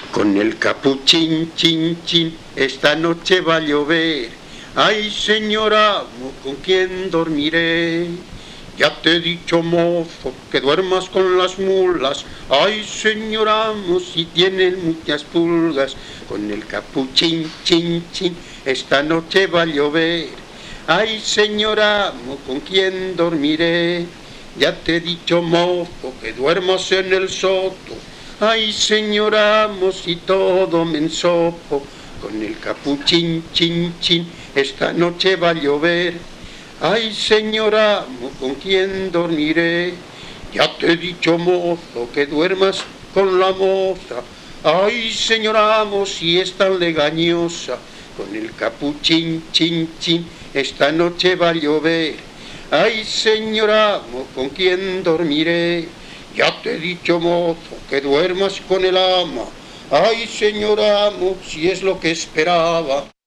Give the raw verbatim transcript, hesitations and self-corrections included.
Con el capuchín, chin, chin, esta noche va a llover. Ay, señor amo, ¿con quién dormiré? Ya te he dicho, mozo, que duermas con las mulas. Ay, señor amo, si tienen muchas pulgas. Con el capuchín, chin, chin, esta noche va a llover. Ay, señor amo, ¿con quién dormiré? Ya te he dicho, mozo, que duermas en el soto. Ay, señor amo, si todo me ensopo. Con el capuchín, chin, chin, esta noche va a llover. Ay, señor amo, ¿con quién dormiré? Ya te he dicho, mozo, que duermas con la moza. Ay, señor amo, si es tan legañosa. Con el capuchín, chin, chin, esta noche va a llover. Ay, señor amo, ¿con quién dormiré? Ya te he dicho, mozo, que duermas con el ama. Ay, señor amo, si es lo que esperaba.